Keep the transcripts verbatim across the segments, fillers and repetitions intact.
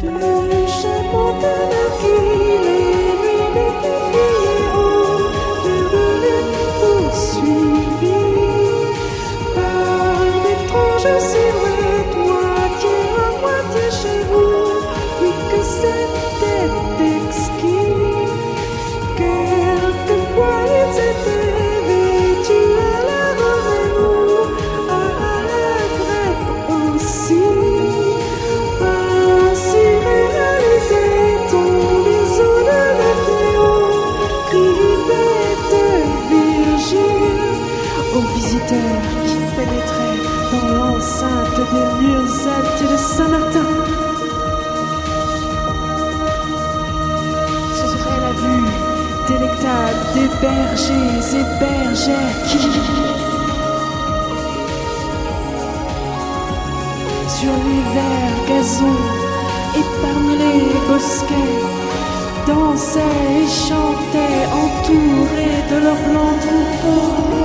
Le chapeau de la ville, les nuits d'été brillées haut, cœur de lune poursuivi par d'étranges silhouettes, moitié à moitié chez vous. Oui, que c'était exquis. Quelquefois ils étaient vêtus à la romaine ou à la grecque aussi. Ainsi réalisé ton les eaux de l'Athéo, criait de Virgile aux visiteurs qui pénétraient dans l'enceinte des murs altes de Saint-Martin. Ce serait la vue délectable des bergers et bergères qui, sur les verts gazons et parmi les bosquets, dansaient et chantaient entourés de leurs blancs troupeaux.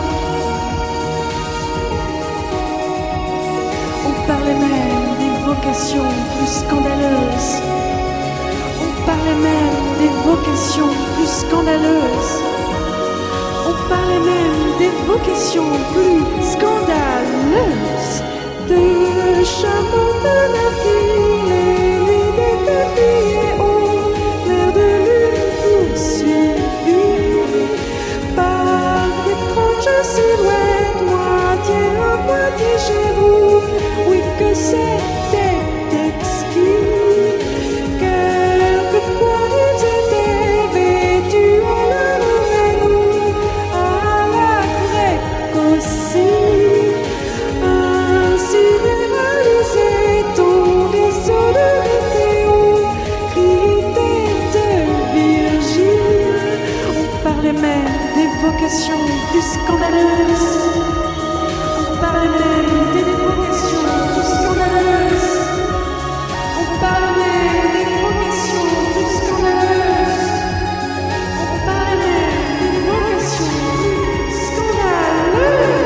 On parlait même des vocations plus scandaleuses. On parlait même des vocations plus scandaleuses. On parlait même des vocations plus scandaleuses. De chameau de la ville, les nuits d'été brillées haut, l'air de lune poursuivi par d'étranges silhouettes, moitié à moitié chez vous. Oui, que c'était exquis. Quelquefois ils étaient vêtus à la romaine ou à la grecque aussi. Ainsi réalisé ton les eaux de l'Athéo, criait de Virgile. On parlait même des vocations plus scandaleuses. On parlait même des vocations plus scandaleuses. On parlait même des vocations plus scandaleuses. On parlait même des vocations plus scandaleuses.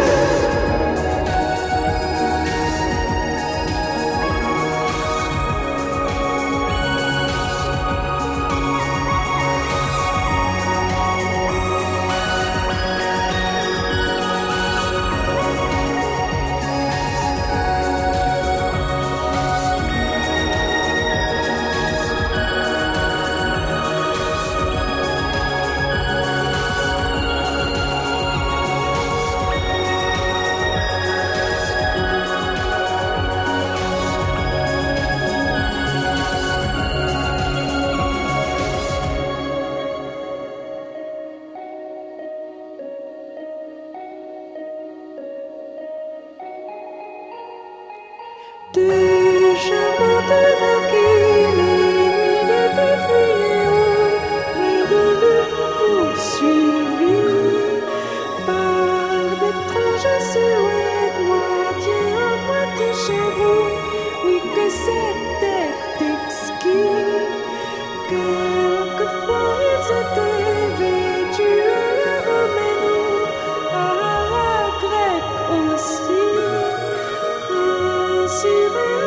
De chameau de la ville, les nuits d'été brillées haut, l'air de lune poursuivi par d'étranges silhouettes, moitié à moitié chez vous. Oui, que c'était exquis. Quelquefois ils étaient vêtus à la romaine ou à la grecque aussi. Ainsi